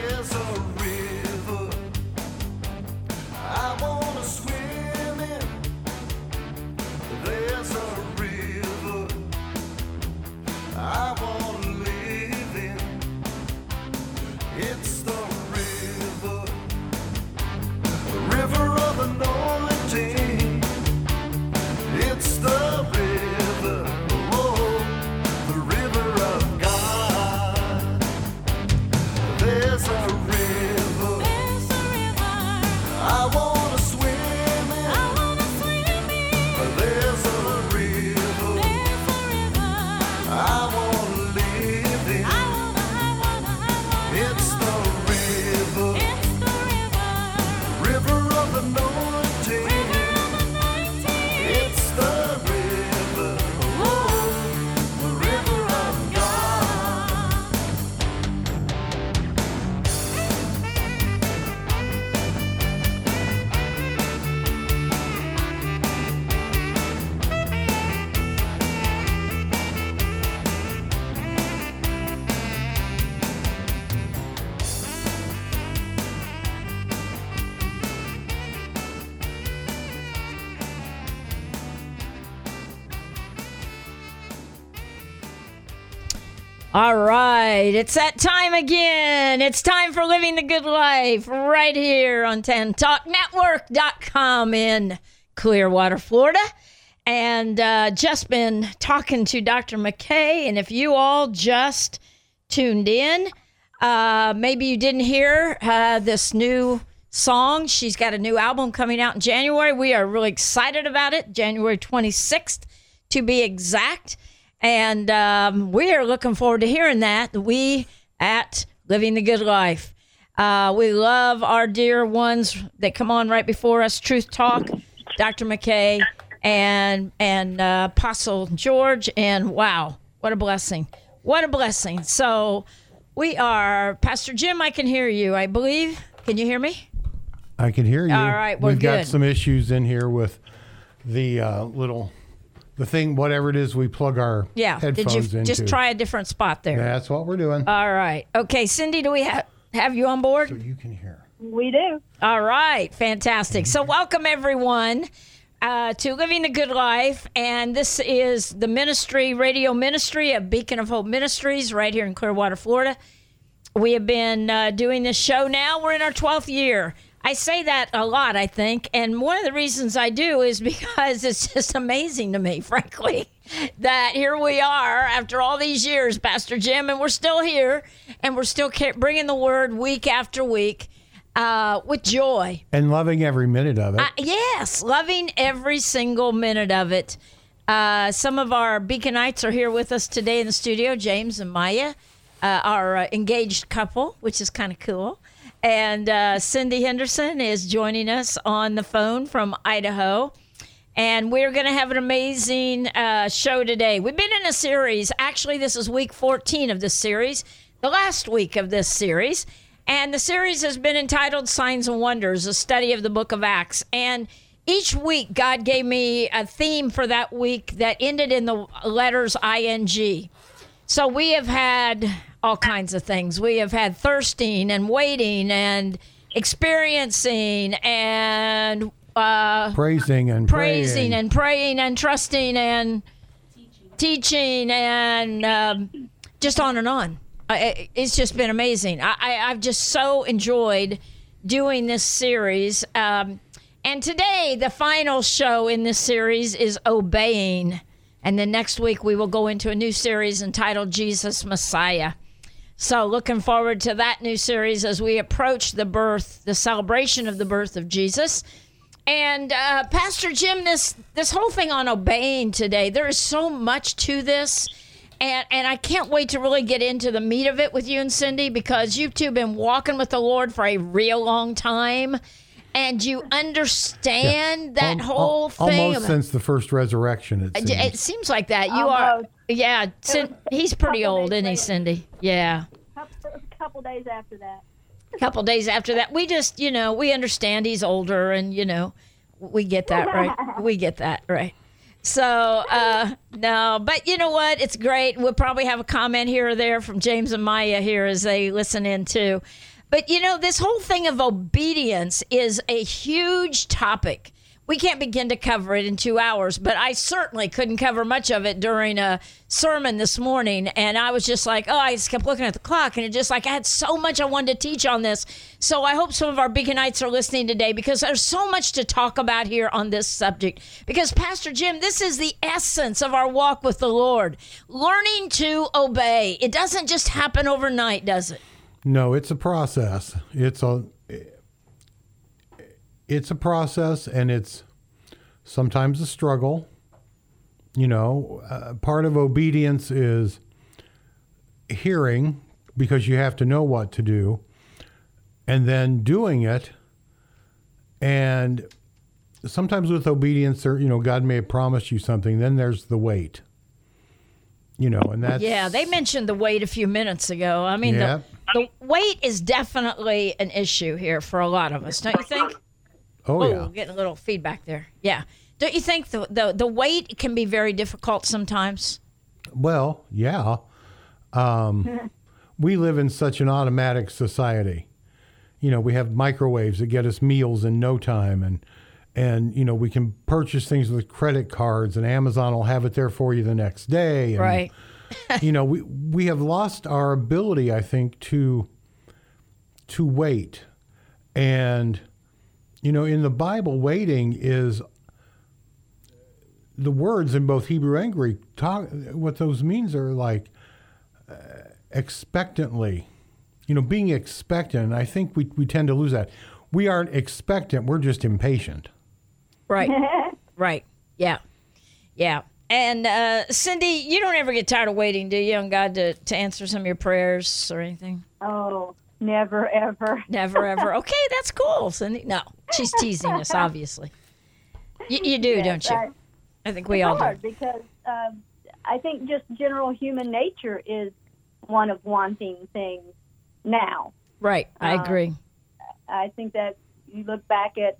There's a river I wanna swim in. There's a river I wanna live in. It's the river of anointing. It's the river, oh, the river of God. There's a river I wanna swim in. There's a river I wanna live in. It's the river of anointing. It's the river, oh, the river of God. All right, it's that time again. It's time for Living the Good Life right here on TenTalkNetwork.com in Clearwater, Florida. And just been talking to Dr. McKay. And if you all just tuned in, maybe you didn't hear this new song. She's got a new album coming out in January. We are really excited about it, January 26th to be exact. And we are looking forward to hearing that. We at Living the Good Life. We love our dear ones that come on right before us, Truth Talk, Dr. McKay, and Apostle George. And wow, what a blessing. What a blessing. So we are, Pastor Jim, I can hear you, I believe. Can you hear me? I can hear you. All right, we're We've good. got some issues in here with the the thing, whatever it is we plug our headphones did you into. just try a different spot there? That's what we're doing. All right. Okay, Cindy, do we have you on board? So you can hear. We do. All right, fantastic. So welcome everyone to Living the Good Life, and this is the ministry, radio ministry of Beacon of Hope Ministries right here in Clearwater, Florida. We have been doing this show now. We're in our 12th year. I say that a lot, I think, and one of the reasons I do is because it's just amazing to me, frankly, that here we are after all these years, Pastor Jim, and we're still here, and we're still bringing the word week after week with joy. And loving every minute of it. Yes, loving every single minute of it. Some of our Beaconites are here with us today in the studio, James and Maya, our engaged couple, which is kind of cool. And Cindy Henderson is joining us on the phone from Idaho. And we're going to have an amazing show today. We've been in a series. Actually, this is week 14 of this series, the last week of this series. And the series has been entitled Signs and Wonders, a study of the book of Acts. And each week, God gave me a theme for that week that ended in the letters ING. So we have had all kinds of things. We have had thirsting and waiting and experiencing and praising and praying and trusting and teaching and just on and on. It's just been amazing. I've just so enjoyed doing this series. And today, the final show in this series is Obeying. And then next week, we will go into a new series entitled Jesus Messiah. So looking forward to that new series as we approach the birth, the celebration of the birth of Jesus. And Pastor Jim, this whole thing on obeying today, there is so much to this. And I can't wait to really get into the meat of it with you and Cindy, because you two have been walking with the Lord for a real long time. And you understand that whole thing. Almost since the first resurrection, it seems like that. You are, yeah. He's pretty old, isn't he, Cindy? Yeah. A couple days after that. Couple days after that. We just, we understand he's older, and, we get that, right? We get that, right? So, no, but you know what? It's great. We'll probably have a comment here or there from James and Maya here as they listen in, too. But, this whole thing of obedience is a huge topic. We can't begin to cover it in 2 hours, but I certainly couldn't cover much of it during a sermon this morning. And I was just like, I just kept looking at the clock, and it just like I had so much I wanted to teach on this. So I hope some of our Beaconites are listening today, because there's so much to talk about here on this subject. Because, Pastor Jim, this is the essence of our walk with the Lord. Learning to obey. It doesn't just happen overnight, does it? No, it's a process. It's a process, and it's sometimes a struggle. Part of obedience is hearing, because you have to know what to do, and then doing it. And sometimes with obedience, God may have promised you something. Then there's the wait. And that's... Yeah, they mentioned the wait a few minutes ago. I mean, the wait is definitely an issue here for a lot of us, don't you think? Oh, yeah. Getting a little feedback there. Yeah. Don't you think the wait can be very difficult sometimes? Well, yeah. We live in such an automatic society. We have microwaves that get us meals in no time, and we can purchase things with credit cards, and Amazon will have it there for you the next day. And, right. we have lost our ability, I think, to wait. And in the Bible, waiting is the words in both Hebrew and Greek. What those means are like expectantly, being expectant. And I think we tend to lose that. We aren't expectant. We're just impatient. Right. Right. Yeah. Yeah. And Cindy, you don't ever get tired of waiting, do you, on God to answer some of your prayers or anything? Oh, never, ever. Never, ever. Okay, that's cool, Cindy. No, she's teasing us, obviously. You do, Yes, don't you? I think we all do. Hard because I think just general human nature is one of wanting things now. Right, I agree. I think that you look back at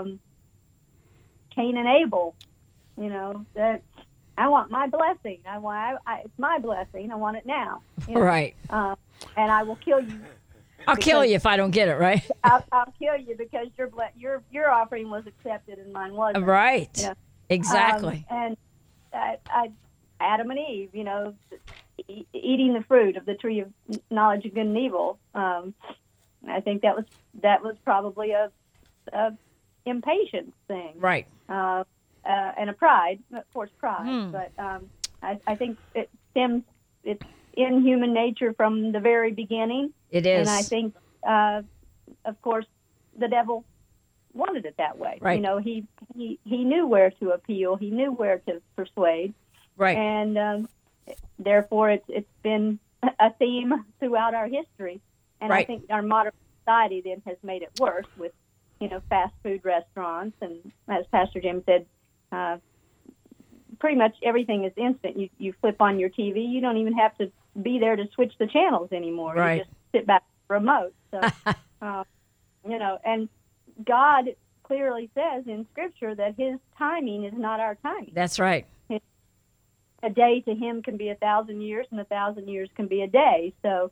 Cain and Abel, that I want my blessing. It's my blessing. I want it now. Right. And I will kill you. I'll kill you if I don't get it, right? I'll kill you because your offering was accepted and mine wasn't. Right. Exactly. And Adam and Eve, eating the fruit of the tree of knowledge of good and evil. I think that was probably a impatience thing, right? And a pride, of course, pride. But I think it's in human nature from the very beginning. It is, and I think, of course, the devil wanted it that way. Right. He knew where to appeal. He knew where to persuade. Right. And therefore, it's been a theme throughout our history. And right. I think our modern society then has made it worse with, fast food restaurants. And as Pastor Jim said, pretty much everything is instant. You flip on your TV. You don't even have to be there to switch the channels anymore. Right. You just sit back with the remote. So, and God clearly says in Scripture that His timing is not our timing. That's right. A day to Him can be 1,000 years, and 1,000 years can be a day. So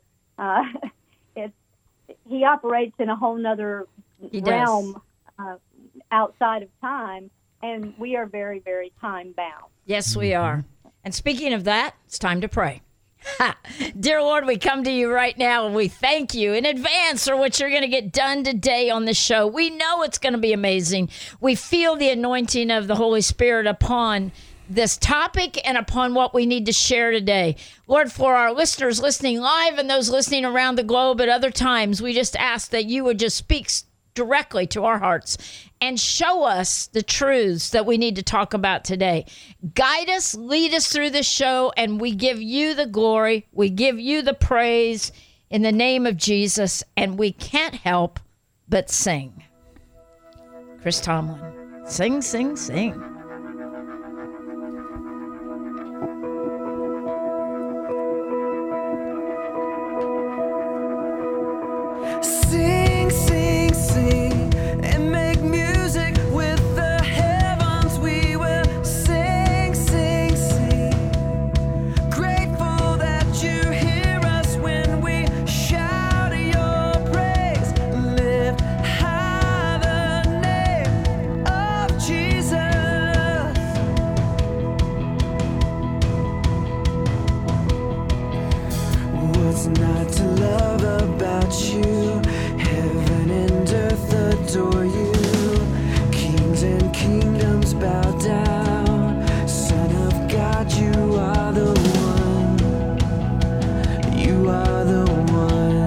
He operates in a whole nother realm outside of time, and we are very, very time-bound. Yes, we are. And speaking of that, it's time to pray. Dear Lord, we come to you right now and we thank you in advance for what you're going to get done today on the show. We know it's going to be amazing. We feel the anointing of the Holy Spirit upon this topic and upon what we need to share today. Lord, for our listeners listening live and those listening around the globe at other times, we just ask that you would just speak directly to our hearts and show us the truths that we need to talk about today. Guide us, lead us through this show, and we give you the glory. We give you the praise in the name of Jesus, and we can't help but sing. Chris Tomlin, sing, sing, sing. Sing, sing, sing, and make music with the heavens. We will sing, sing, sing. Grateful that you hear us when we shout your praise. What's not to love about you? Heaven and earth adore you. Kings and kingdoms bow down. Son of God, you are the one. You are the one.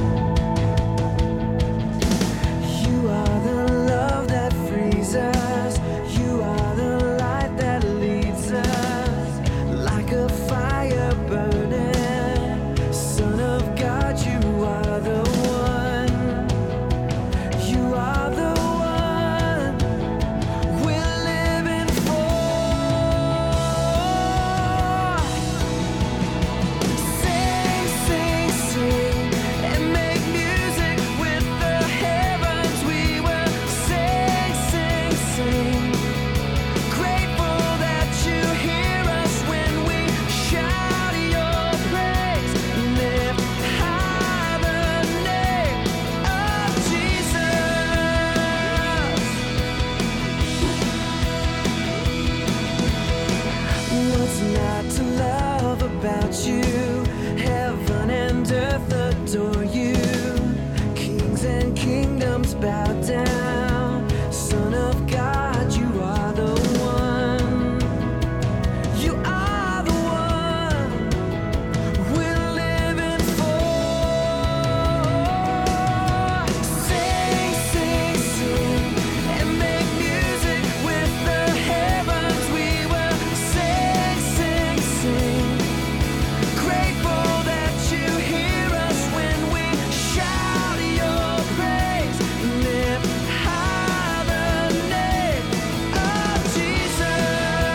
You are the love that frees us. You are the light that leads us. Like a fire burning. Son of God, you are the one. You are the one we're living for. Sing, sing, sing, and make music with the heavens. We will sing, sing, sing. Grateful that you hear us when we shout your praise. Lift high the name of Jesus. What's not to love about you? Heaven and earth adore you. Kings and kingdoms bow down. Son of God, you are the one. You are the one we're living for. Sing, sing, sing, and make music with the heavens. We will sing, sing, sing. Grateful that you hear us when we shout your praise. Lift high the name of Jesus.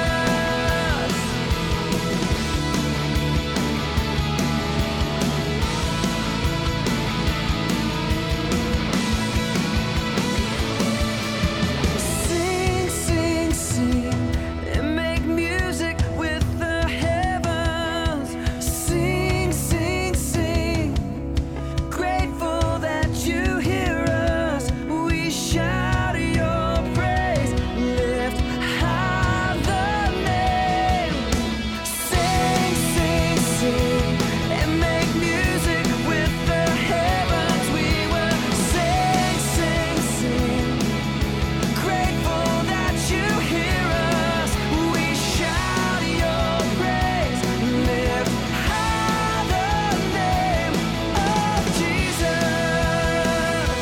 Sing, sing, sing, and make music with the heavens. Sing, sing, sing. Grateful that you hear us. We shout your praise. Lift high the name. Sing, sing, sing, and make music with the heavens. We will sing, sing, sing. Grateful that you hear us. We shout your praise. Lift high the name of Jesus.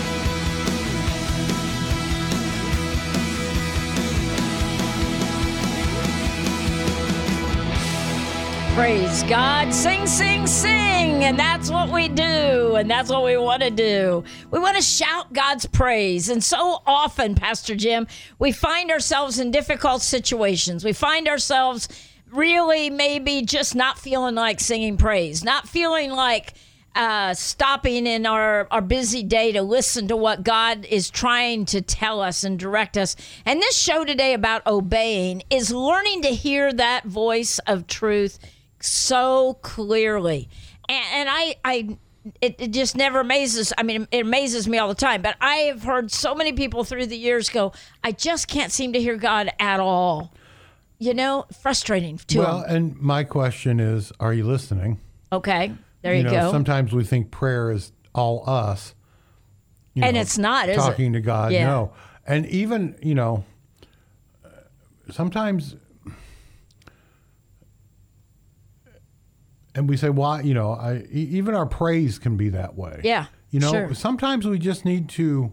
Praise God. Sing, sing, sing. And that's what we do. And that's what we want to do. We want to shout God's praise. And so often, Pastor Jim, we find ourselves in difficult situations. We find ourselves really maybe just not feeling like singing praise, not feeling like stopping in our busy day to listen to what God is trying to tell us and direct us. And this show today about obeying is learning to hear that voice of truth so clearly. And it just never amazes. I mean, it amazes me all the time. But I have heard so many people through the years go, I just can't seem to hear God at all. You know, frustrating to Well, them. and my question is, are you listening? Okay, there you go. Sometimes we think prayer is all us. And it's not, is it? talking to God. Yeah. No. And even, sometimes, and we say, why, even our praise can be that way. Yeah, sure. Sometimes we just need to,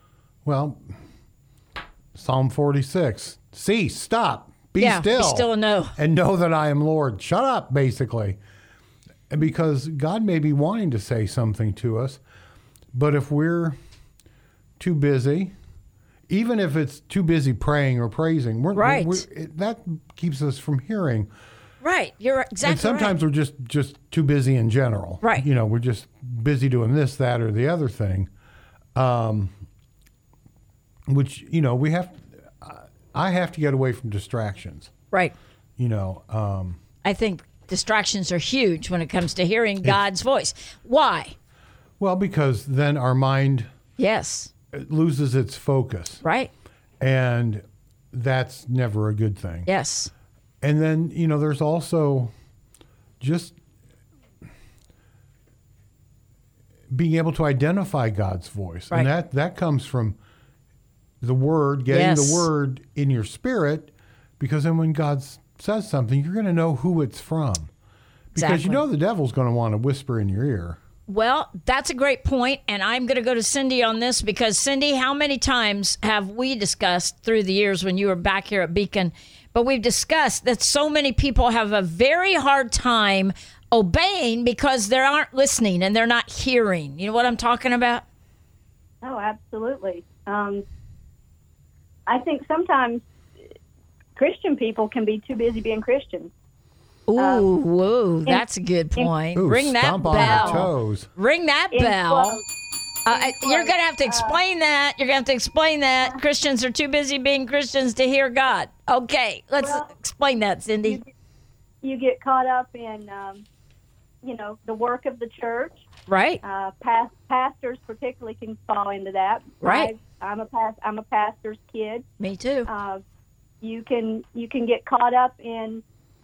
Psalm 46, cease, stop, be still. Be still and know. And know that I am Lord. Shut up, basically. And because God may be wanting to say something to us, but if we're too busy, even if it's too busy praying or praising, Right. that keeps us from hearing. Right, you're exactly And sometimes right. we're just too busy in general. Right. We're just busy doing this, that, or the other thing. Which, I have to get away from distractions. Right. I think distractions are huge when it comes to hearing God's voice. Why? Well, because then our mind Yes. loses its focus. Right. And that's never a good thing. Yes. And then, there's also just being able to identify God's voice. Right. And that comes from the Word, getting the Word in your spirit, because then when God says something, you're going to know who it's from. Because you know the devil's going to want to whisper in your ear. Well, that's a great point, and I'm going to go to Cindy on this because, Cindy, how many times have we discussed through the years when you were back here at Beacon, but we've discussed that so many people have a very hard time obeying because they aren't listening and they're not hearing. You know what I'm talking about? Oh, absolutely. I think sometimes Christian people can be too busy being Christians. Ooh, whoa, that's a good point. Ooh, Ring that stomp on bell. the toes. Ring that bell. You're going to have to explain that. You're going to have to explain that. Christians are too busy being Christians to hear God. Okay, let's explain that, Cindy. You get caught up in, the work of the church. Right. Pastors particularly can fall into that. Right. I'm a pastor's kid. Me too. You can get caught up in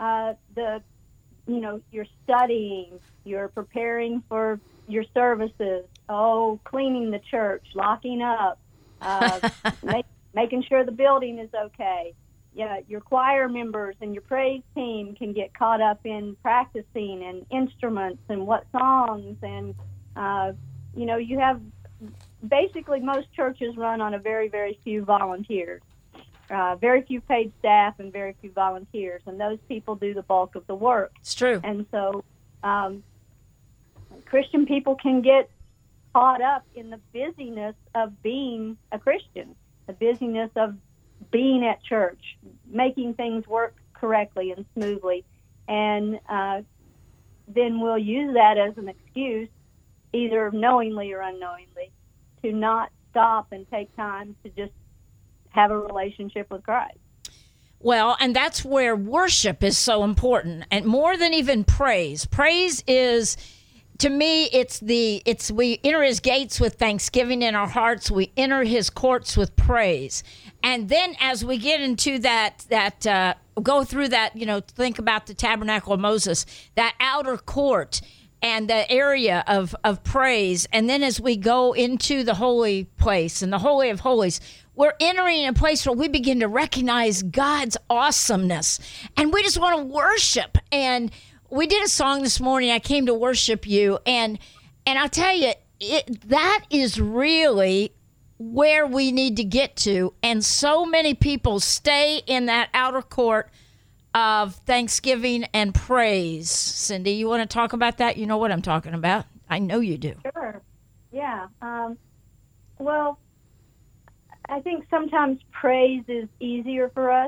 you're studying, you're preparing for your services, cleaning the church, locking up, making sure the building is okay. Yeah, your choir members and your praise team can get caught up in practicing and instruments and what songs and you have basically most churches run on a very, very few volunteers. Very few paid staff and very few volunteers, and those people do the bulk of the work. It's true. And so Christian people can get caught up in the busyness of being a Christian, the busyness of being at church, making things work correctly and smoothly, and then we'll use that as an excuse, either knowingly or unknowingly, to not stop and take time to just have a relationship with Christ. Well, and that's where worship is so important, and more than even praise. Praise is, to me, it's we enter his gates with thanksgiving in our hearts. We enter his courts with praise, and then as we get into that go through that, think about the tabernacle of Moses, that outer court and the area of praise, and then as we go into the holy place and the Holy of Holies, we're entering a place where we begin to recognize God's awesomeness, and we just want to worship. And we did a song this morning, I Came to Worship You, and I'll tell you, that is really where we need to get to, and so many people stay in that outer court of thanksgiving and praise. Cindy, you want to talk about that? You know what I'm talking about. I know you do. Sure. Yeah. Well, I think sometimes praise is easier for us.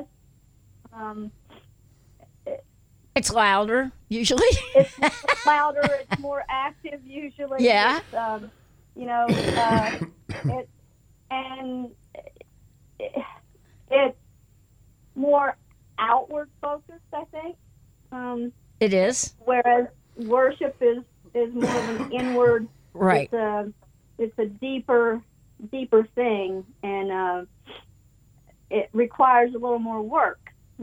It's louder, usually. It's louder. It's more active, usually. Yeah. It's more outward focused, I think. It is. Whereas worship is more of an inward. Right. It's a deeper thing, and it requires a little more work.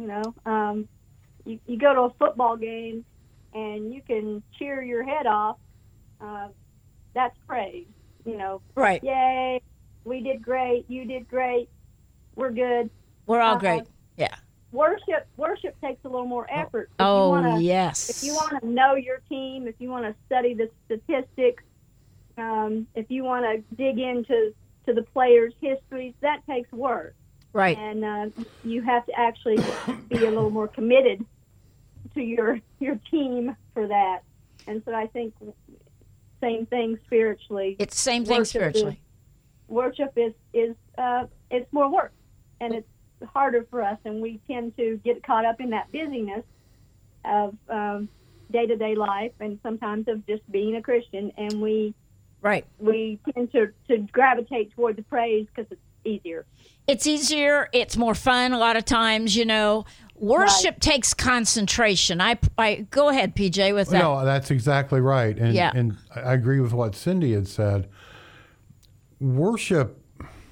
You go to a football game and you can cheer your head off. That's praise. Right. Yay! We did great. You did great. We're good. We're all great. Yeah. Worship takes a little more effort. Yes. If you want to know your team, if you want to study the statistics, if you want to dig into the players' histories, that takes work. Right. And you have to actually be a little more committed to your team for that. And so I think same thing spiritually. It's the same thing spiritually. Worship is it's more work, and it's harder for us, and we tend to get caught up in that busyness of day-to-day life, and sometimes of just being a Christian, and we tend to gravitate toward the praise because it's easier. It's easier. It's more fun a lot of times, Worship takes concentration. I go ahead, PJ, with that. No, that's exactly right. And I agree with what Cindy had said. Worship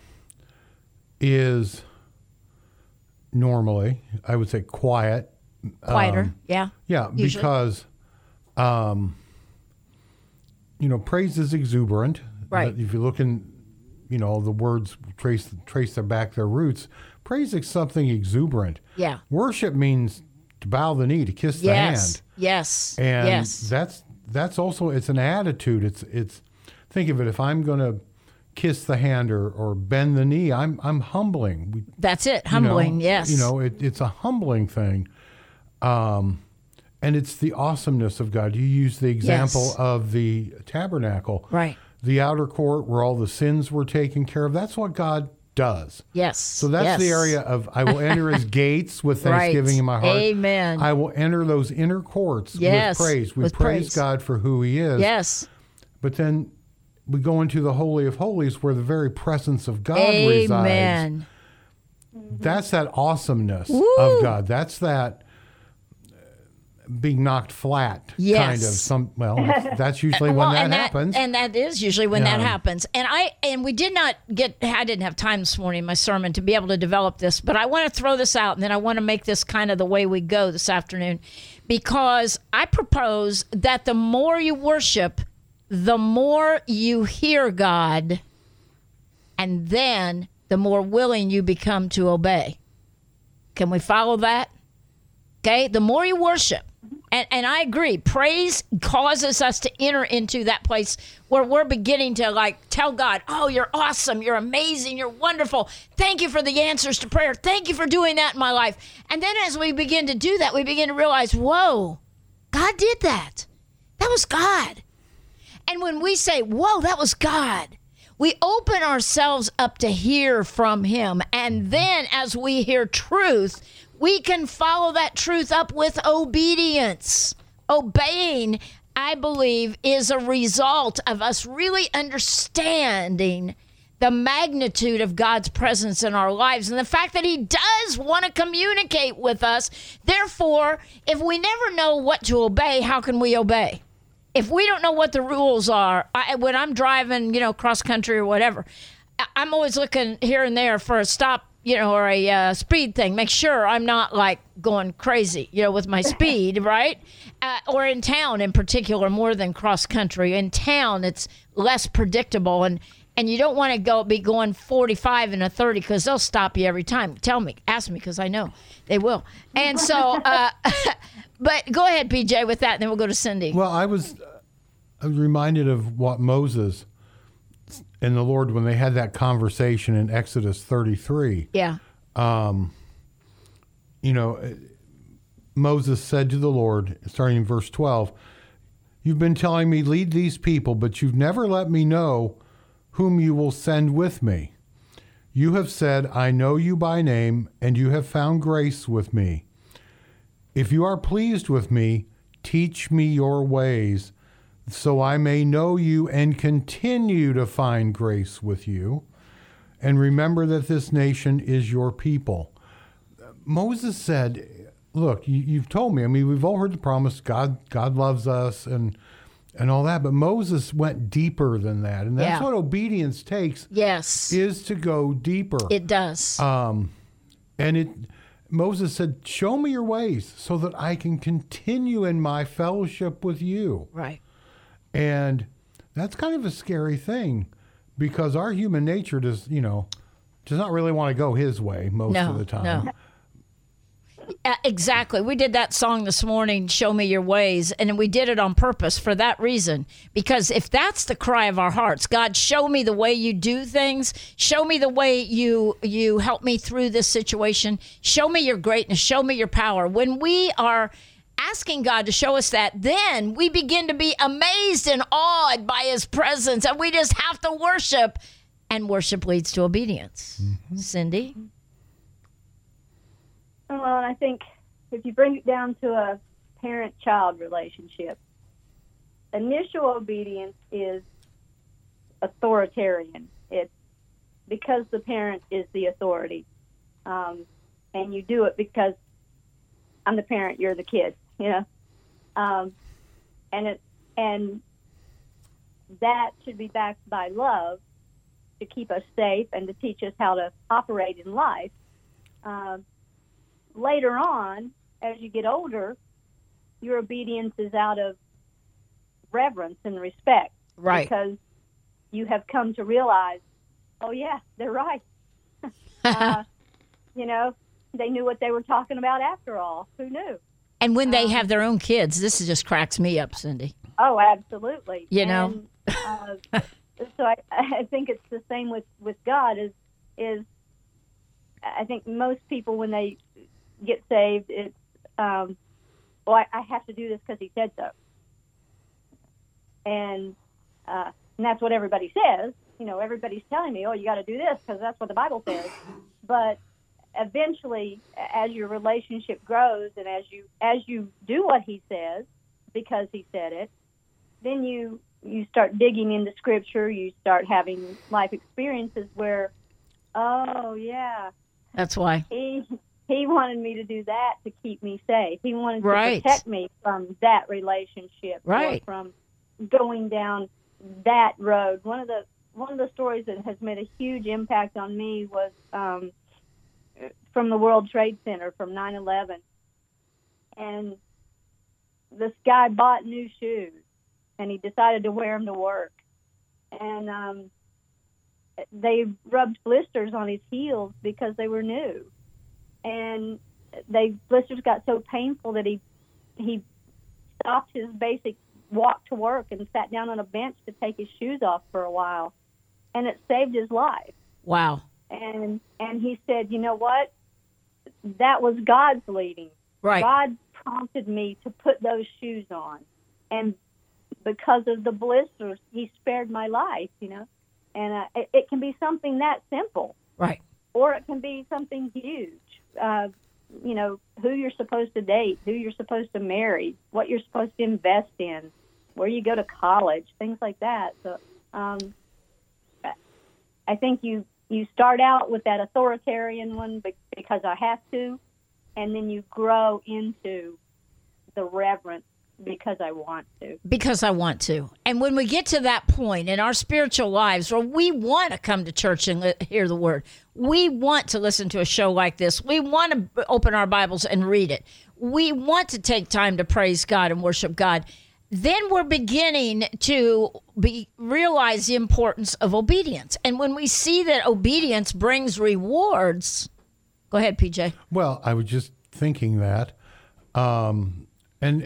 is normally, I would say, quieter. Yeah. Yeah, usually. because, praise is exuberant. Right. If you look in, the words trace back their roots. Praise is something exuberant. Yeah. Worship means to bow the knee, to kiss the hand. Yes. And yes. that's also, it's an attitude. It's think of it, if I'm going to kiss the hand or bend the knee, I'm humbling. That's it. Humbling. Yes. It's a humbling thing. And it's the awesomeness of God. You use the example of the tabernacle. Right. The outer court where all the sins were taken care of. That's what God does. Yes. So that's the area of, I will enter his gates with thanksgiving in my heart. Amen. I will enter those inner courts with praise. We praise God for who he is. Yes. But then we go into the Holy of Holies where the very presence of God resides. Amen. That's that awesomeness Woo. of God. That's that being knocked flat kind of that's usually when that happens. And that is usually when that happens. And I didn't have time this morning in my sermon to be able to develop this, but I want to throw this out, and then I want to make this kind of the way we go this afternoon, because I propose that the more you worship, the more you hear God, and then the more willing you become to obey. Can we follow that? Okay, the more you worship, and I agree, praise causes us to enter into that place where we're beginning to tell God, oh, you're awesome, you're amazing, you're wonderful. Thank you for the answers to prayer. Thank you for doing that in my life. And then as we begin to do that, we begin to realize, whoa, God did that. That was God. And when we say, whoa, that was God, we open ourselves up to hear from him. And then as we hear truth, we can follow that truth up with obedience. Obeying, I believe, is a result of us really understanding the magnitude of God's presence in our lives and the fact that he does want to communicate with us. Therefore, if we never know what to obey, how can we obey? If we don't know what the rules are, when I'm driving, cross country or whatever, I'm always looking here and there for a stop, or a speed thing. Make sure I'm not going crazy, with my speed, right? Or in town in particular, more than cross country. In town, it's less predictable, and you don't want to be going 45 and a 30 because they'll stop you every time. Ask me, because I know they will. And so, but go ahead, PJ, with that, and then we'll go to Cindy. Well, I was reminded of what Moses and the Lord, when they had that conversation in Exodus 33. Yeah. Moses said to the Lord, starting in verse 12, "You've been telling me, lead these people, but you've never let me know whom you will send with me. You have said, I know you by name, and you have found grace with me. If you are pleased with me, teach me your ways, so I may know you and continue to find grace with you. And remember that this nation is your people." Moses said, look, you've told me, we've all heard the promise, God loves us and all that, but Moses went deeper than that. And that's what obedience takes. Yes. Is to go deeper. It does. Moses said, show me your ways so that I can continue in my fellowship with you. Right. And that's kind of a scary thing, because our human nature does not really want to go his way most of the time. No. Exactly. We did that song this morning, Show Me Your Ways, and we did it on purpose for that reason. Because if that's the cry of our hearts, God, show me the way you do things. Show me the way you help me through this situation. Show me your greatness. Show me your power. When we are asking God to show us that, then we begin to be amazed and awed by his presence, and we just have to worship, and worship leads to obedience. Mm-hmm. Cindy? Well, I think if you bring it down to a parent-child relationship, initial obedience is authoritarian. It's because the parent is the authority, and you do it because I'm the parent, you're the kid. And that should be backed by love to keep us safe and to teach us how to operate in life. Later on, as you get older, your obedience is out of reverence and respect. Right. Because you have come to realize, oh, yeah, they're right. You know, they knew what they were talking about after all. Who knew? And when they have their own kids, this just cracks me up, Cindy. Oh, absolutely. You know? And, so I think it's the same with God is I think most people, when they get saved, it's, well, I have to do this because he said so. And that's what everybody says. You know, everybody's telling me, oh, you got to do this because that's what the Bible says. But eventually, as your relationship grows and as you do what he says because he said it, then you start digging into Scripture. You start having life experiences where, oh, yeah. That's why. He wanted me to do that to keep me safe. He wanted Right. to protect me from that relationship, Right. or from going down that road. One of the stories that has made a huge impact on me was from the World Trade Center from 9/11, and this guy bought new shoes, and he decided to wear them to work, and they rubbed blisters on his heels because they were new. And blisters got so painful that he stopped his basic walk to work and sat down on a bench to take his shoes off for a while. And it saved his life. Wow. And he said, you know what? That was God's leading. Right. God prompted me to put those shoes on. And because of the blisters, he spared my life, you know. And it can be something that simple. Right. Or it can be something huge. You know, who you're supposed to date, who you're supposed to marry, what you're supposed to invest in, where you go to college, things like that. So I think you start out with that authoritarian one because I have to, and then you grow into the reverence because I want to. Because I want to. And when we get to that point in our spiritual lives where we want to come to church and hear the word, we want to listen to a show like this, we want to open our Bibles and read it, we want to take time to praise God and worship God, then we're beginning to realize the importance of obedience. And when we see that obedience brings rewards, go ahead, PJ. Well, I was just thinking that, and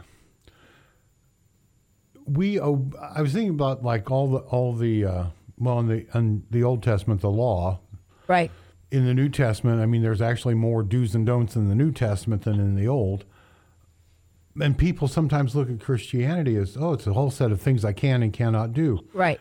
I was thinking about like all the in the Old Testament, the law. Right. In the New Testament, I mean, there's actually more do's and don'ts in the New Testament than in the Old. And people sometimes look at Christianity as, oh, it's a whole set of things I can and cannot do. Right.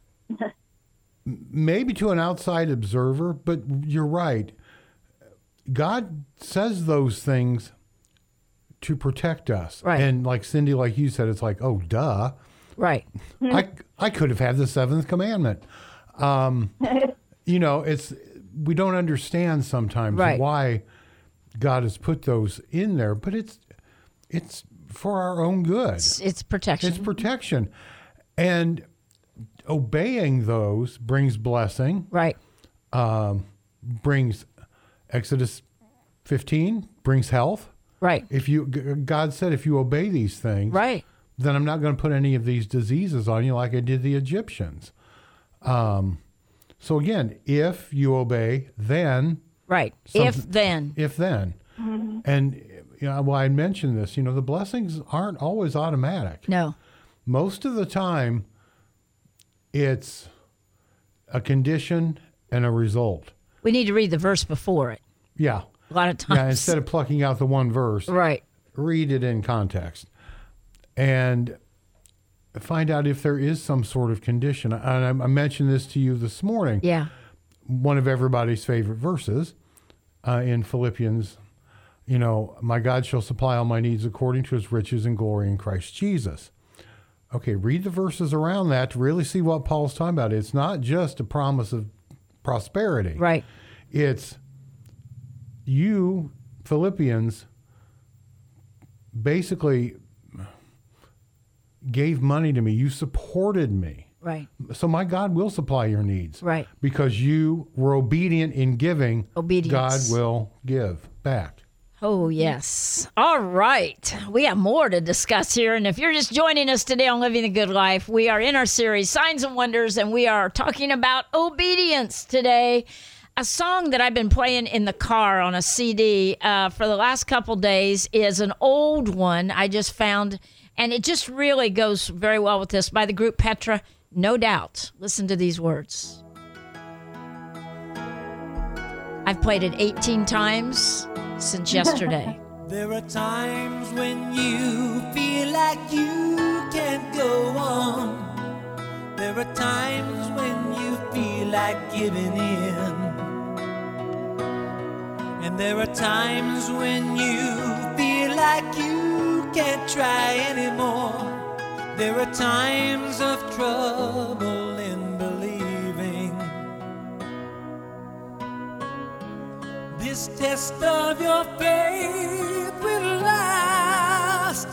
Maybe to an outside observer, but you're right. God says those things to protect us. Right. And like Cindy, like you said, it's like, oh, duh. Right. I could have had the seventh commandment. You know, we don't understand sometimes Right. why God has put those in there, but it's for our own good. It's protection. It's protection. And obeying those brings blessing. Right. Brings Exodus 15 brings health. Right. God said, if you obey these things, Right. then I'm not going to put any of these diseases on you like I did the Egyptians. So again, if you obey, then Right. If then. Mm-hmm. And you know, well, I mentioned this. You know, the blessings aren't always automatic. No. Most of the time, it's a condition and a result. We need to read the verse before it. Yeah. A lot of times. Yeah. Instead of plucking out the one verse, Right. read it in context and find out if there is some sort of condition. And I mentioned this to you this morning. Yeah. One of everybody's favorite verses in Philippians, you know, my God shall supply all my needs according to his riches and glory in Christ Jesus. Okay, read the verses around that to really see what Paul's talking about. It's not just a promise of prosperity. Right. It's you, Philippians, basically gave money to me. You supported me. Right. So my God will supply your needs. Right. Because you were obedient in giving. Obedience. God will give back. Oh, yes. All right. We have more to discuss here. And if you're just joining us today on Living the Good Life, we are in our series, Signs and Wonders, and we are talking about obedience today. A song that I've been playing in the car on a CD for the last couple days is an old one I just found, and it just really goes very well with this, by the group Petra, No Doubt. Listen to these words. I've played it 18 times since yesterday. There are times when you feel like you can't go on. There are times when you feel like giving in. And there are times when you feel like you can't try anymore. There are times of trouble in believing. This test of your faith will last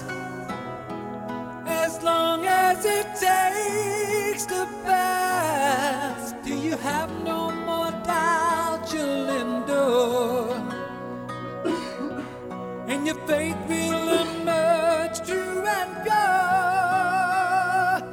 as long as it takes to pass. Do you have no more doubt you'll endure? And your faith will emerge true and pure.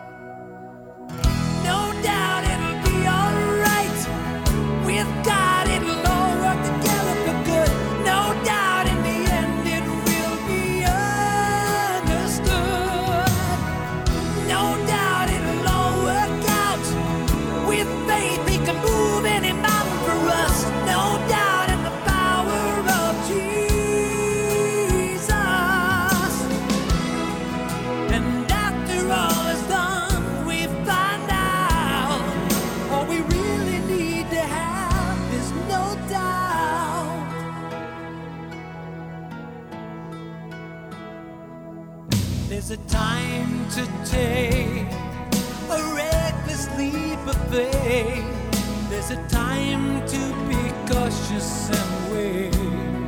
No doubt it'll be alright. With God it'll all work together for good. No doubt in the end it will be understood. No doubt it'll all work out. With faith he can move any mountain for us. No doubt in the power of Jesus. And after all is done, we find out all we really need to have is no doubt. There's a time to take a reckless leap of faith. There's a time to be cautious and wait.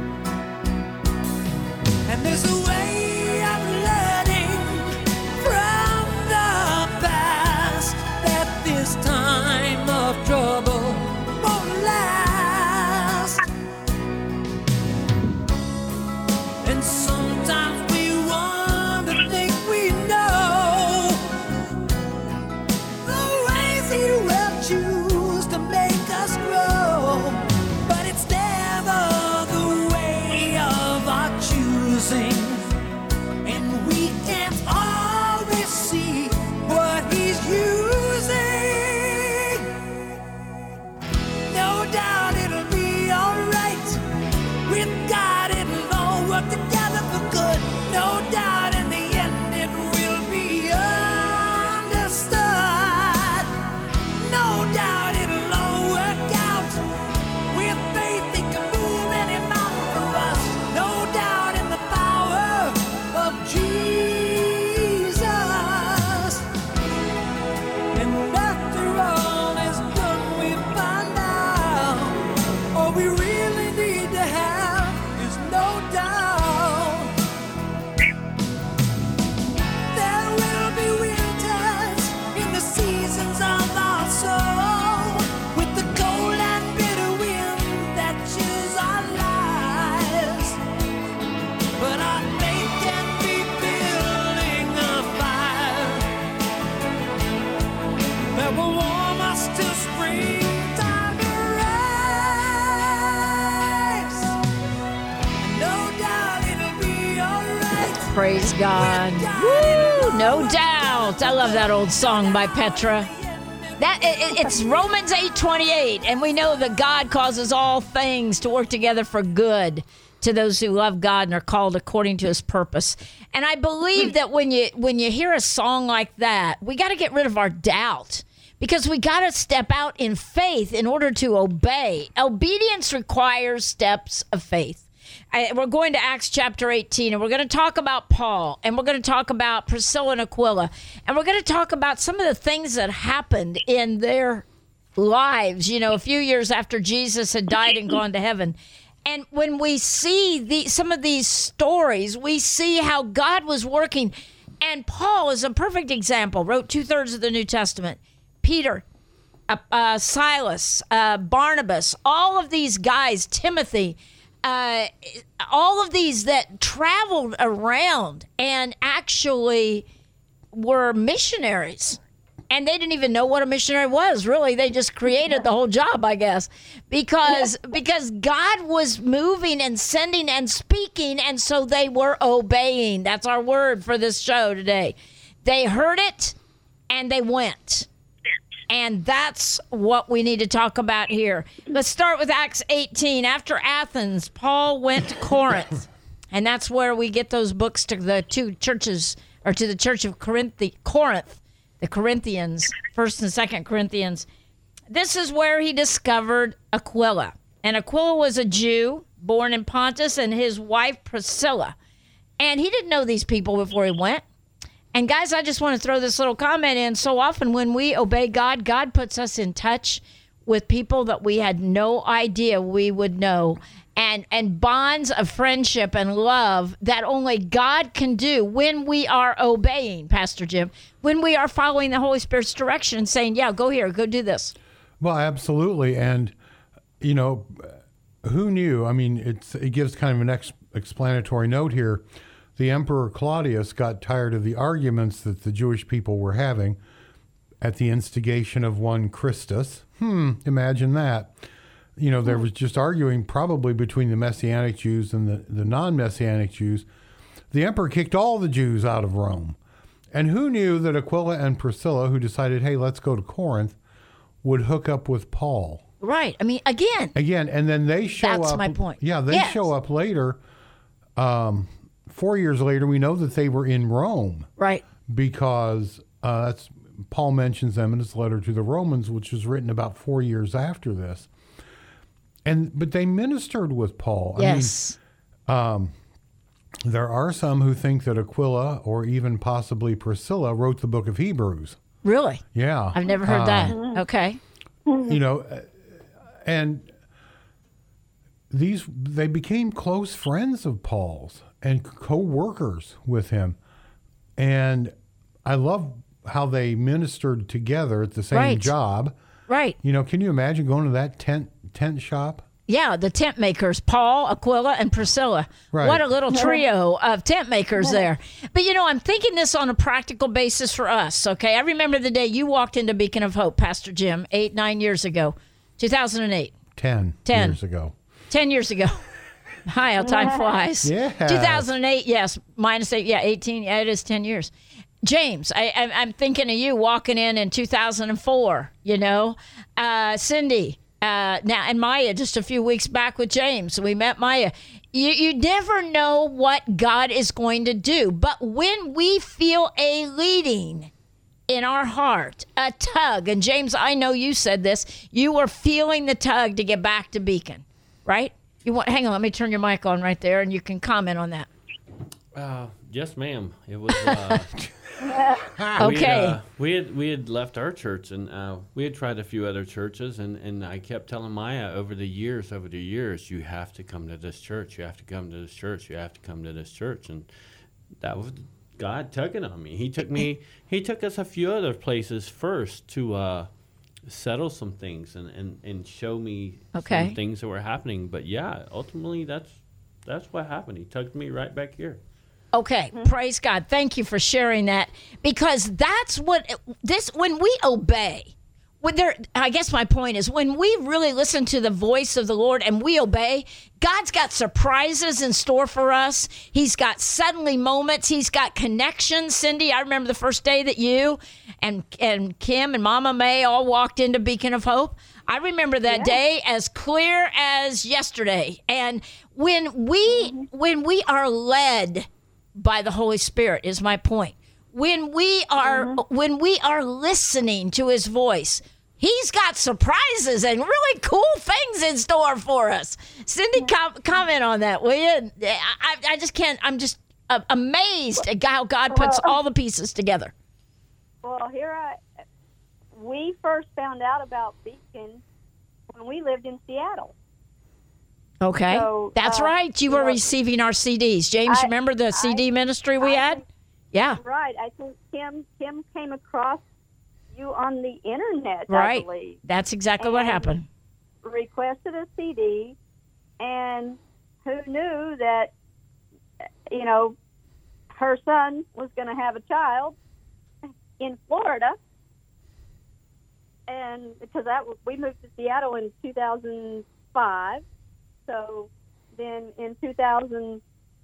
And there's a way of learning from the past that this time of trouble won't last. And sometimes we want to think we know the ways he will choose to make us grow. But it's never the way of our choosing. And we can't always see what he's using. No doubt it'll be alright. With God it'll all work together for good. No doubt in the end it will be understood. No doubt it'll all work out. With faith he can move any mountain for us. No doubt in the power of Jesus. And after all is done, we find out all we really need to have is no doubt. There will be winters in the seasons of our soul, with the cold and bitter wind that chills our lives. But our faith can be building a fire that will warm us till springtime arrives. No doubt it'll be alright. Praise God. Woo! No doubt. I love that old song by Petra. It's Romans 8:28, and we know that God causes all things to work together for good to those who love God and are called according to his purpose. And I believe that when you hear a song like that, we got to get rid of our doubt, because we got to step out in faith in order to obey. Obedience requires steps of faith. We're going to Acts chapter 18, and we're going to talk about Paul, and we're going to talk about Priscilla and Aquila, and we're going to talk about some of the things that happened in their lives, a few years after Jesus had died and gone to heaven. And when we see some of these stories, we see how God was working. And Paul is a perfect example, wrote 2/3 of the New Testament. Peter, Silas, Barnabas, all of these guys, Timothy, all of these that traveled around and actually were missionaries. And they didn't even know what a missionary was, really. They just created the whole job, I guess, because God was moving and sending and speaking, and so they were obeying. That's our word for this show today. They heard it, and they went. And that's what we need to talk about here. Let's start with Acts 18. After Athens, Paul went to Corinth, and that's where we get those books to the two churches, or to the church of Corinth, the Corinthians, 1st and 2nd Corinthians. This is where he discovered Aquila. And Aquila was a Jew born in Pontus, and his wife Priscilla. And he didn't know these people before he went. And guys, I just want to throw this little comment in. So often when we obey God, God puts us in touch with people that we had no idea we would know. And bonds of friendship and love that only God can do when we are obeying, Pastor Jim, when we are following the Holy Spirit's direction and saying, yeah, go here, go do this. Well, absolutely. And, you know, who knew? I mean, it gives kind of an explanatory note here. The Emperor Claudius got tired of the arguments that the Jewish people were having at the instigation of one Christus. Imagine that. You know, there was just arguing probably between the Messianic Jews and the non-Messianic Jews. The emperor kicked all the Jews out of Rome. And who knew that Aquila and Priscilla, who decided, hey, let's go to Corinth, would hook up with Paul? Right. I mean, again, and then they show up. That's my point. Yeah, they show up later. 4 years later, we know that they were in Rome. Right. Because Paul mentions them in his letter to the Romans, which was written about 4 years after this. But they ministered with Paul. Yes. I mean, there are some who think that Aquila or even possibly Priscilla wrote the book of Hebrews. Really? Yeah. I've never heard that. Okay. You know, and they became close friends of Paul's and co-workers with him. And I love how they ministered together at the same job. Right. You know, can you imagine going to that tent shop? Yeah, the tent makers, Paul, Aquila, and Priscilla. Right. What a little trio of tent makers there. But, you know, I'm thinking this on a practical basis for us, okay? I remember the day you walked into Beacon of Hope, Pastor Jim, 9 years ago, 2008. 10 years ago. 10 years ago. Hi, how time flies. Yeah. 2008, yes, minus 8, yeah, 18, yeah, it is 10 years. James, I'm thinking of you walking in 2004, you know. Cindy, now, and Maya, just a few weeks back with James. We met Maya. You never know what God is going to do. But when we feel a leading in our heart, a tug, and James, I know you said this, you were feeling the tug to get back to Beacon, right? Hang on, let me turn your mic on right there, and you can comment on that. Yes, ma'am. It was... Okay. We had left our church, and we had tried a few other churches, and I kept telling Maya over the years, you have to come to this church. You have to come to this church. You have to come to this church. And that was God tugging on me. He took us a few other places first to settle some things and show me some things that were happening. But yeah, ultimately that's what happened. He tugged me right back here. Okay, praise God. Thank you for sharing that, because that's when we obey. I guess my point is, when we really listen to the voice of the Lord and we obey, God's got surprises in store for us. He's got suddenly moments. He's got connections. Cindy, I remember the first day that you and Kim and Mama May all walked into Beacon of Hope. I remember that day as clear as yesterday. And when we are led by the Holy Spirit, is my point. When we are listening to his voice, he's got surprises and really cool things in store for us. Cindy, comment on that, will you? I just can't. I'm just amazed at how God puts all the pieces together. Well, we first found out about Beacon when we lived in Seattle. Okay, so, that's right. You were receiving our CDs. James, remember the CD ministry we had? Yeah. Right. I think Kim came across you on the internet, right. I believe. That's exactly what happened. Requested a CD, and who knew that, you know, her son was going to have a child in Florida. And because we moved to Seattle in 2005, so then in 2007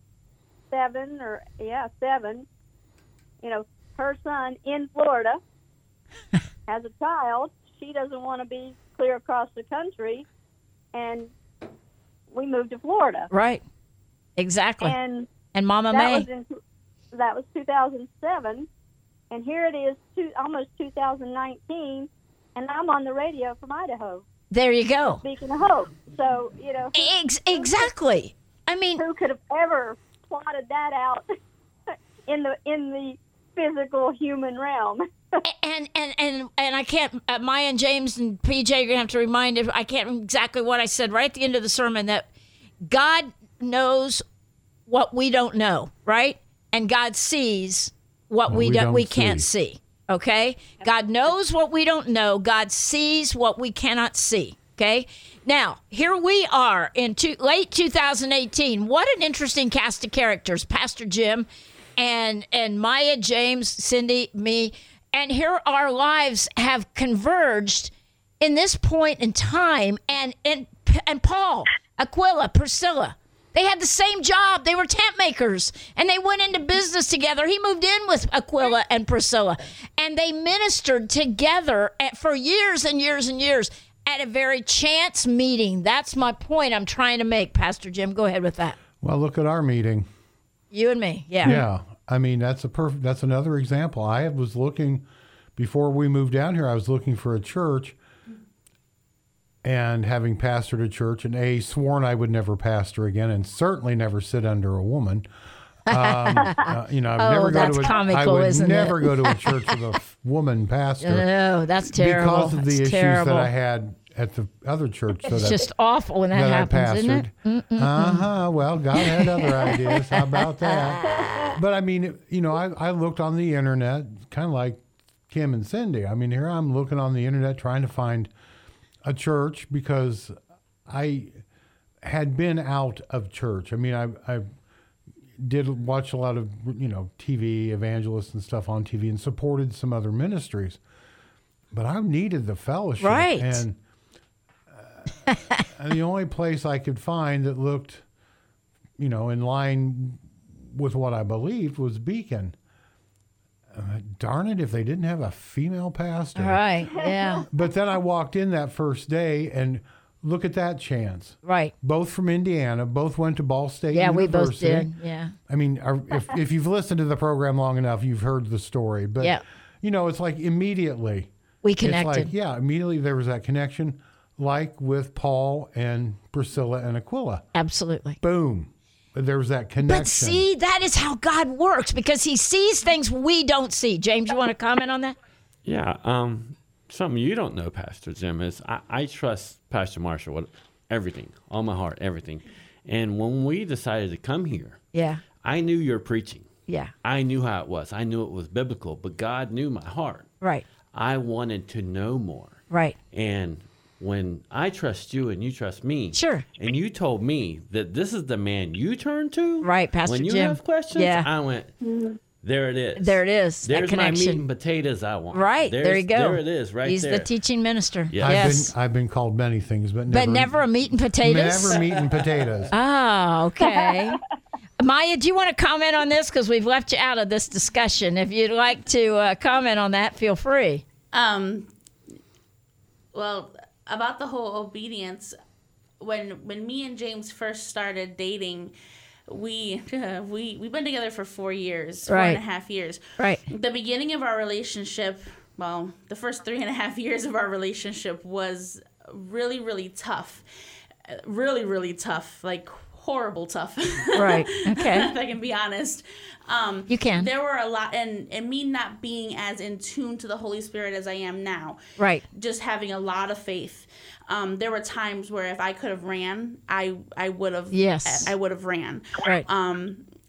7, you know, her son in Florida has a child. She doesn't want to be clear across the country, and we moved to Florida. Right. Exactly. And Mama that May. that was 2007, and here it is, almost 2019, and I'm on the radio from Idaho. There you go. Speaking of hope, so you know, Exactly. I mean, who could have ever plotted that out in the physical human realm? and I can't. Maya and James and PJ, you're gonna have to remind it. I can't remember exactly what I said right at the end of the sermon, that God knows what we don't know, right? And God sees what we can't see. Okay? God knows what we don't know. God sees what we cannot see. Okay? Now, here we are in late 2018. What an interesting cast of characters. Pastor Jim and Maya, James, Cindy, me. And here our lives have converged in this point in time. And Paul, Aquila, Priscilla, they had the same job. They were tent makers, and they went into business together. He moved in with Aquila and Priscilla, and they ministered together for years and years and years at a very chance meeting. That's my point I'm trying to make, Pastor Jim. Go ahead with that. Well, look at our meeting. You and me, yeah. Yeah. I mean, that's another example. I was looking, before we moved down here, I was looking for a church, and having pastored a church, and sworn I would never pastor again, and certainly never sit under a woman. You know, I would never go to a church with a woman pastor. No, that's terrible. Because of the issues that I had at the other church. It's just awful when that happens, isn't it? Well, God had other ideas. How about that? But I mean, you know, I looked on the internet, kind of like Kim and Cindy. I mean, here I'm looking on the internet trying to find a church, because I had been out of church. I mean, I did watch a lot of, you know, TV evangelists and stuff on TV, and supported some other ministries, but I needed the fellowship. Right. And the only place I could find that looked, you know, in line with what I believed was Beacon. Darn it, if they didn't have a female pastor. Right, yeah. But then I walked in that first day, and look at that chance. Right. Both from Indiana, both went to Ball State University. University. We both did, yeah. I mean, if you've listened to the program long enough, you've heard the story. But, you know, it's like immediately. We connected. It's like, immediately there was that connection, like with Paul and Priscilla and Aquila. Absolutely. Boom. There was that connection. But see, that is how God works, because he sees things we don't see. James, you want to comment on that? Yeah. Something you don't know, Pastor Jim, is I trust Pastor Marshall with everything, all my heart, everything. And when we decided to come here, I knew your preaching. Yeah. I knew how it was. I knew it was biblical, but God knew my heart. Right. I wanted to know more. Right. And when I trust you and you trust me, sure, and you told me that this is the man you turn to, right, Pastor Jim, when you have questions, I went, there it is. There it is. There's that my connection. meat and potatoes I want. Right, there you go. There it is, right He's there. the teaching minister. Yeah. Yes. I've been called many things, but never a meat and potatoes? Never meat and potatoes. Oh, okay. Maya, do you want to comment on this? Because we've left you out of this discussion. If you'd like to comment on that, feel free. Well, about the whole obedience, when me and James first started dating, we've been together for 4 years, 4.5 years. Right. The beginning of our relationship, well, the first 3.5 years of our relationship was really, really tough. Really, really tough. Like, horrible tough. Right. Okay. If I can be honest. You can. There were a lot, and me not being as in tune to the Holy Spirit as I am now. Right. Just having a lot of faith. There were times where if I could have ran, I would have. Yes. I would have ran. Right.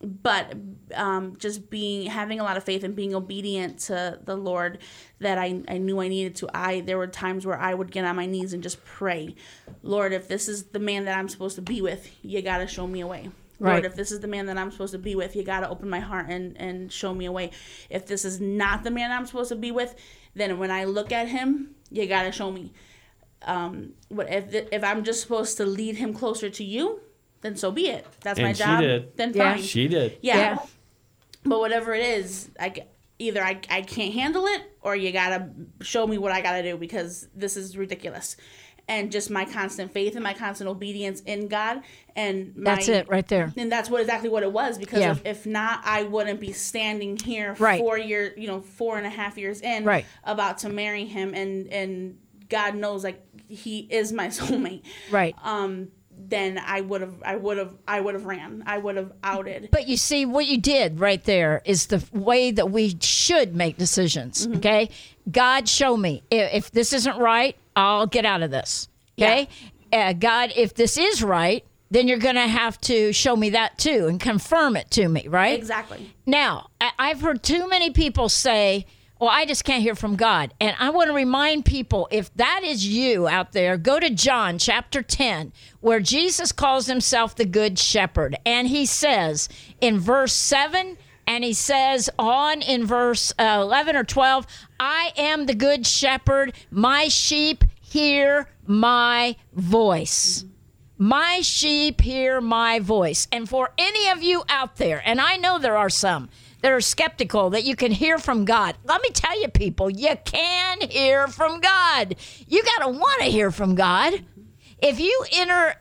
but just having a lot of faith and being obedient to the Lord that I knew I needed to. There were times where I would get on my knees and just pray, Lord, if this is the man that I'm supposed to be with, you got to show me a way. Right. Lord, if this is the man that I'm supposed to be with, you got to open my heart and show me a way. If this is not the man I'm supposed to be with, then when I look at him, you got to show me. But if I'm just supposed to lead him closer to you, then so be it. That's my job. She did. Then Yeah. fine. She did. Yeah. But whatever it is, either I can't handle it, or you gotta show me what I gotta do, because this is ridiculous. And just my constant faith and my constant obedience in God, and That's it right there. And that's exactly what it was. Because Yeah. if not, I wouldn't be standing here Right. 4.5 years in, Right. about to marry him, and God knows, like, he is my soulmate. Right. Then I would have ran. I would have outed. But you see, what you did right there is the way that we should make decisions. Okay, God, show me if this isn't right. I'll get out of this. Okay, God, if this is right, then you're going to have to show me that too and confirm it to me. Right? Exactly. Now, I've heard too many people say, well, I just can't hear from God. And I want to remind people, if that is you out there, go to John chapter 10, where Jesus calls himself the Good Shepherd. And he says in verse 7, and he says on in verse 11 or 12, I am the Good Shepherd. My sheep hear my voice. My sheep hear my voice. And for any of you out there, and I know there are some that are skeptical that you can hear from God. Let me tell you, people, you can hear from God. You got to want to hear from God. If you enter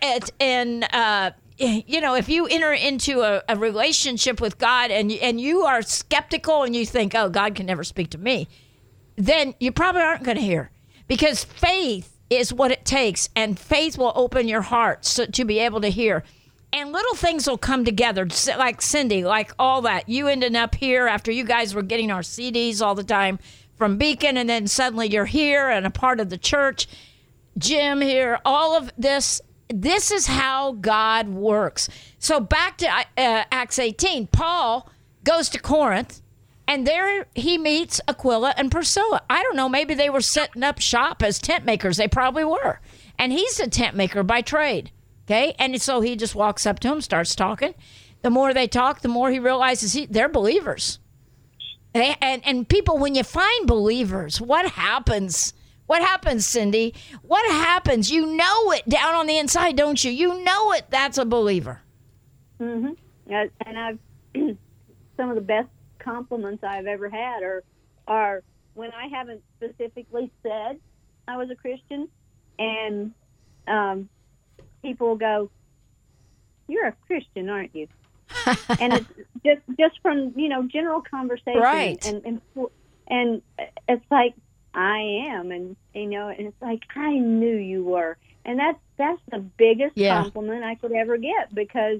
if you enter into a relationship with God and you are skeptical and you think, oh, God can never speak to me, then you probably aren't going to hear, because faith is what it takes, and faith will open your heart to be able to hear. And little things will come together, like Cindy, like all that. You ended up here after you guys were getting our CDs all the time from Beacon, and then suddenly you're here and a part of the church. Jim here, all of this. This is how God works. So back to Acts 18. Paul goes to Corinth, and there he meets Aquila and Priscilla. I don't know, maybe they were setting up shop as tent makers. They probably were. And he's a tent maker by trade. Okay, and so he just walks up to him, starts talking. The more they talk, the more he realizes they're believers. And people, when you find believers, what happens? What happens, Cindy? What happens? You know it down on the inside, don't you? You know it. That's a believer. Mm-hmm. And I've some of the best compliments I've ever had are when I haven't specifically said I was a Christian, and people will go, "You're a Christian, aren't you?" And it's just from general conversation, right? And it's like, I am, and and it's like, I knew you were, and that's the biggest compliment I could ever get, because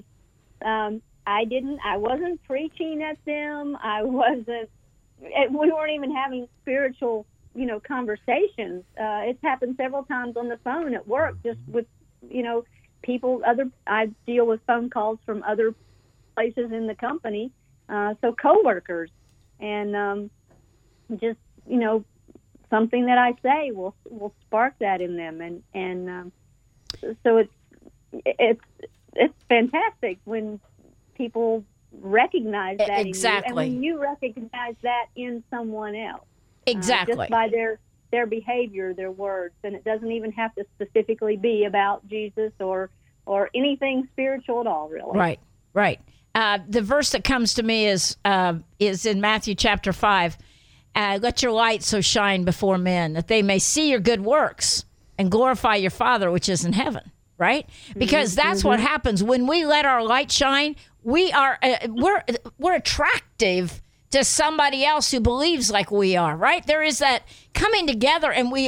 I wasn't preaching at them. We weren't even having spiritual conversations. It's happened several times on the phone at work, just with people. I deal with phone calls from other places in the company, so coworkers, and just something that I say will spark that in them, and so it's fantastic when people recognize that exactly, in you, and when you recognize that in someone else, exactly, just by their behavior, their words, and it doesn't even have to specifically be about Jesus or anything spiritual at all, really. Right. The verse that comes to me is in Matthew chapter 5. Let your light so shine before men that they may see your good works and glorify your Father which is in heaven. Right? Because that's what happens when we let our light shine. We're attractive to somebody else who believes like we are. Right? There is that coming together, and we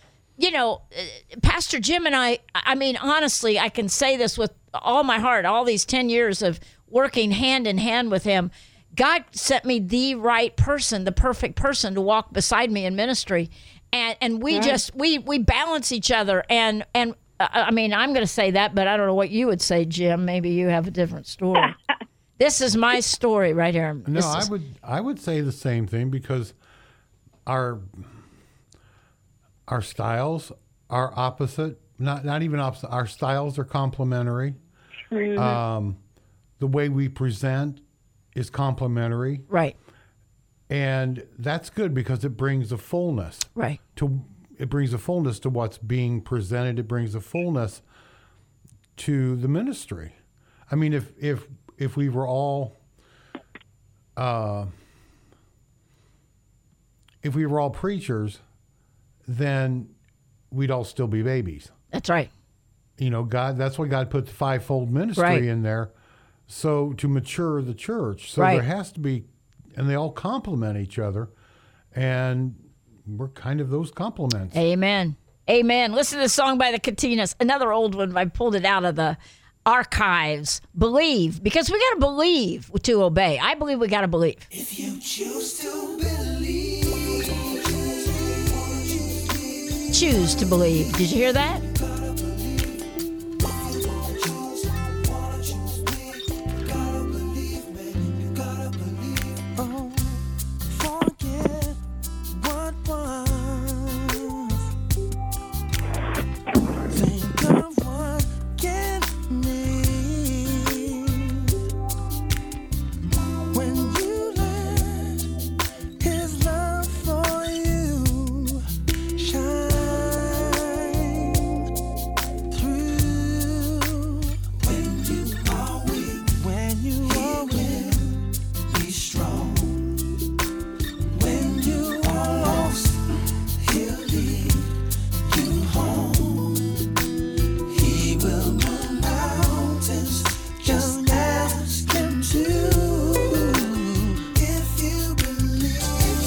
Pastor Jim and I mean, honestly, I can say this with all my heart. All these 10 years of working hand in hand with him, God sent me the right person, the perfect person to walk beside me in ministry. And we just, we balance each other. And I mean, I'm going to say that, but I don't know what you would say, Jim. Maybe you have a different story. This is my story right here. No, I would say the same thing because our styles are opposite. Not even opposite. Our styles are complementary. The way we present is complementary. Right. And that's good because it brings a fullness. Right. It brings a fullness to what's being presented. It brings a fullness to the ministry. I mean, if we were all preachers, then we'd all still be babies. That's right. You know, that's why God put the fivefold ministry in there, so to mature the church. So there has to be, and they all complement each other, and we're kind of those complements. Amen. Amen. Listen to the song by the Katinas, another old one. I pulled it out of the archives. Believe, because we got to believe to obey. I believe we got to believe. If you choose to believe, Choose to believe. Did you hear that? oh, forget what was. Think of what can be. When you let His love for you shine through. When you are weak, be strong. When you are lost, He'll lead you home. He will move mountains. Just ask Him to. If you believe,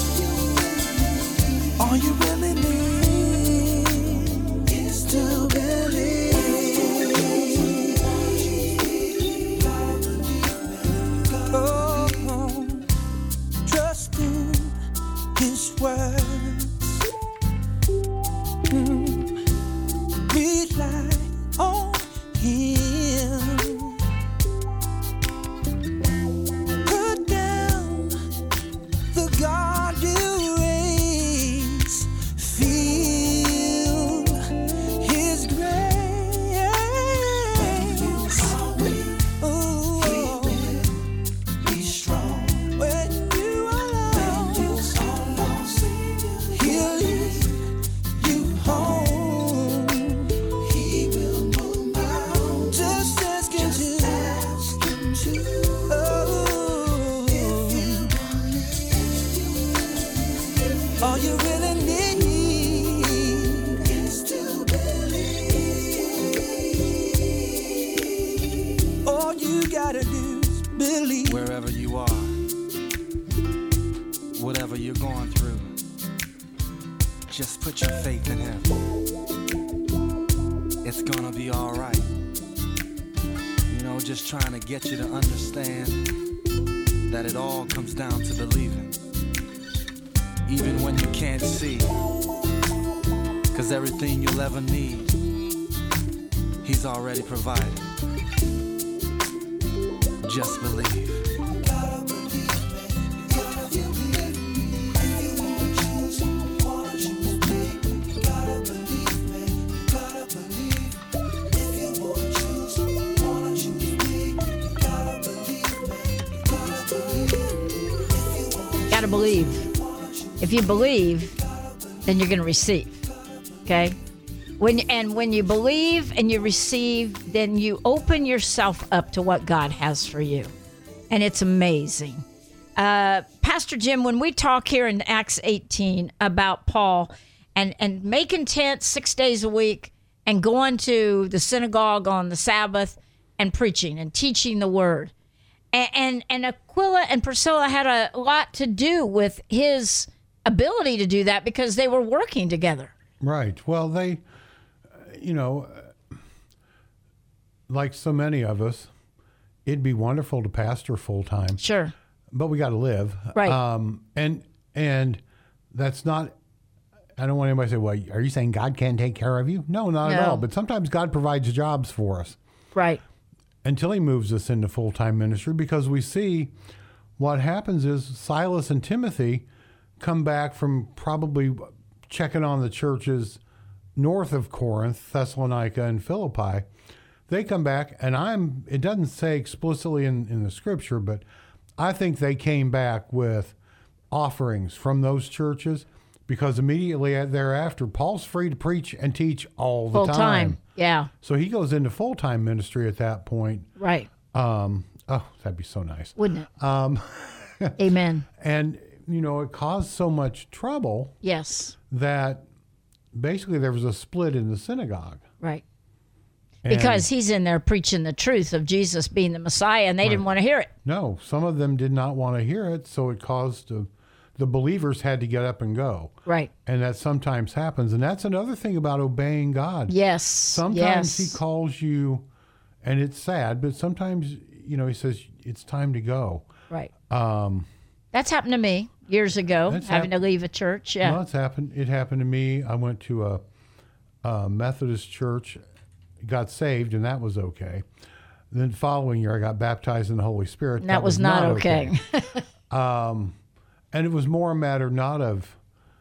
all you really need is to believe. Oh, trust in His words. Rely on Him. Put down the God you raise. Feel His grace. Oh, be strong. When you are lost, He'll lead you home. He will move mountains. Just ask Him to. Oh, if you believe, all you really need is to believe. All you gotta do is believe. Wherever you are, whatever you're going through, just put your faith in Him. It's gonna be all right. You know, just trying to get you to understand that it all comes down to believing, even when you can't see. 'Cause everything you'll ever need, He's already provided. Just believe. Got to believe. If you believe, then you're going to receive. Okay? When you believe and you receive, then you open yourself up to what God has for you. And it's amazing. Pastor Jim, when we talk here in Acts 18 about Paul and making tents 6 days a week and going to the synagogue on the Sabbath and preaching and teaching the word, and Aquila and Priscilla had a lot to do with his ability to do that because they were working together. Right. Well, they, like so many of us, it'd be wonderful to pastor full time. Sure. But we got to live. Right. And that's not, I don't want anybody to say, well, are you saying God can't take care of you? No, not at No. all. But sometimes God provides jobs for us. Right. until he moves us into full-time ministry, because we see what happens is Silas and Timothy come back from probably checking on the churches north of Corinth, Thessalonica, and Philippi. They come back, and it doesn't say explicitly in the scripture, but I think they came back with offerings from those churches, because immediately thereafter, Paul's free to preach and teach all the Full time. Yeah. So he goes into full-time ministry at that point. Right. Oh, that'd be so nice. Wouldn't it? Amen. And, it caused so much trouble Yes. that basically there was a split in the synagogue. Right. And Because he's in there preaching the truth of Jesus being the Messiah, and they didn't want to hear it. no, some of them did not want to hear it, so it caused the believers had to get up and go. Right. And that sometimes happens. And that's another thing about obeying God. Yes. Sometimes yes. he calls you, and it's sad, but sometimes, he says, it's time to go. Right. That's happened to me years ago, That's having to leave a church. Yeah. Well, it happened to me. I went to a Methodist church, got saved, and that was okay. Then the following year, I got baptized in the Holy Spirit. And that was not okay. And it was more a matter not of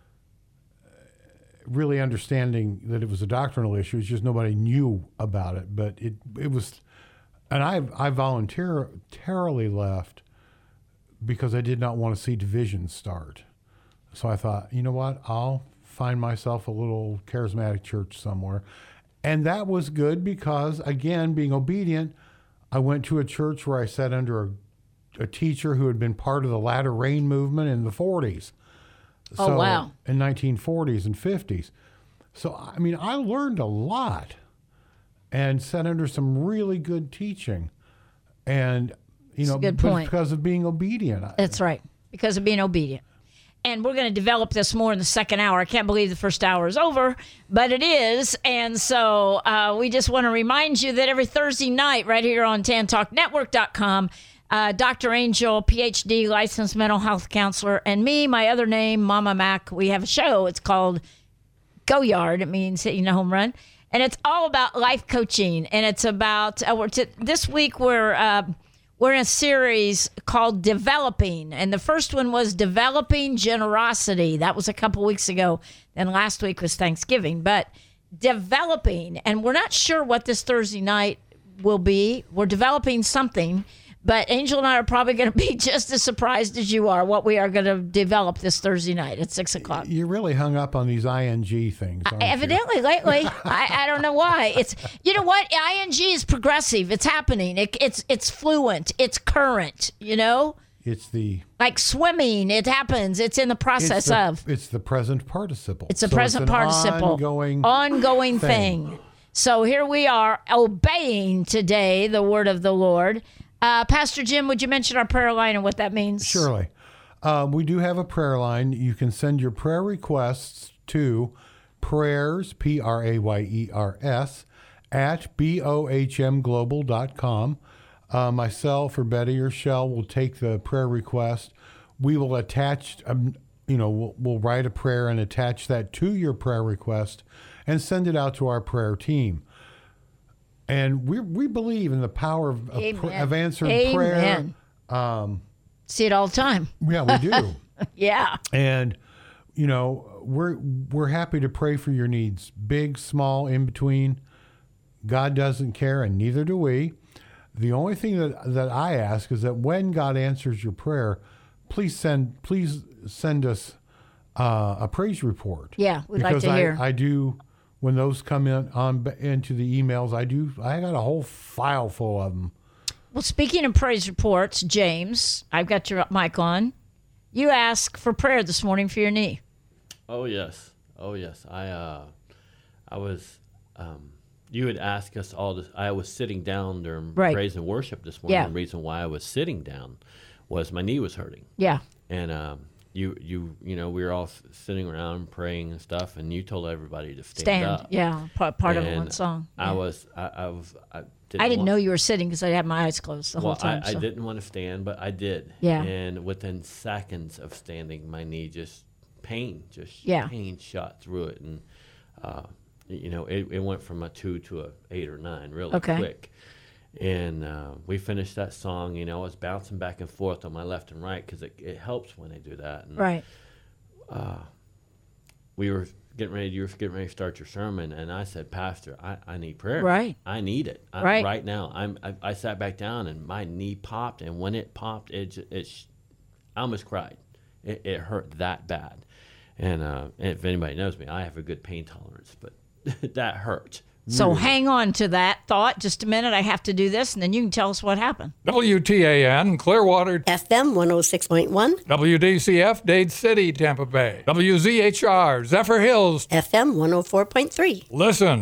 really understanding that it was a doctrinal issue. It's just nobody knew about it. But it was, and I voluntarily left because I did not want to see division start. So I thought, you know what, I'll find myself a little charismatic church somewhere. And that was good because, again, being obedient, I went to a church where I sat under a teacher who had been part of the latter rain movement in the 40s. Oh, wow. In 1940s and 50s. So, I learned a lot and sat under some really good teaching. And, That's a good but point. because of being obedient. That's right. Because of being obedient. And we're going to develop this more in the second hour. I can't believe the first hour is over, but it is. And so we just want to remind you that every Thursday night right here on TanTalkNetwork.com, Dr. Angel, PhD, licensed mental health counselor, and me, my other name, Mama Mac, we have a show. It's called Go Yard. It means hitting a home run. And it's all about life coaching. And it's about, this week we're in a series called Developing. And the first one was Developing Generosity. That was a couple weeks ago. Then last week was Thanksgiving. But developing, and we're not sure what this Thursday night will be. We're developing something. But Angel and I are probably going to be just as surprised as you are what we are going to develop this Thursday night at 6 o'clock. You're really hung up on these ING things, aren't you? Evidently, lately. I don't know why. It's, you know what? ING is progressive. It's happening. It's fluent. It's current, It's the... Like swimming. It happens. It's in the process of. It's the present participle. It's a So present it's an participle. Ongoing thing. So here we are obeying today the word of the Lord. Pastor Jim, would you mention our prayer line and what that means? Surely. We do have a prayer line. You can send your prayer requests to prayers, Prayers, at bohmglobal.com. Myself or Betty or Shell will take the prayer request. We will attach, we'll write a prayer and attach that to your prayer request and send it out to our prayer team. And we believe in the power of answered prayer. See it all the time. Yeah, we do. Yeah. And, we're happy to pray for your needs, big, small, in between. God doesn't care, and neither do we. The only thing that I ask is that when God answers your prayer, please send us a praise report. Yeah, we'd like to hear. I do. When those come into the emails, I got a whole file full of them. Well, speaking of praise reports, James, I've got your mic on. You asked for prayer this morning for your knee. Oh yes. I was. You had asked us all this. I was sitting down during praise and worship this morning. Yeah. The reason why I was sitting down was my knee was hurting. Yeah. And you we were all sitting around praying and stuff, and you told everybody to stand up. Yeah, part of And one song. Yeah. I didn't know you were sitting because I had my eyes closed the whole time. I didn't want to stand, but I did. Yeah. And within seconds of standing, my knee pain shot through it, and it went from a 2 to a 8 or 9 really quick. And we finished that song. I was bouncing back and forth on my left and right because it helps when they do that. And, Right. you were getting ready to start your sermon, and I said, Pastor, I need prayer. Right. I need it. Right. Right now. I sat back down, and my knee popped, and when it popped, I almost cried. It hurt that bad. And if anybody knows me, I have a good pain tolerance, but that hurt. So really. hang on to that thought just a minute. I have to do this, and then you can tell us what happened. WTAN, Clearwater, FM 106.1, WDCF, Dade City, Tampa Bay, WZHR, Zephyr Hills. FM 104.3. Listen.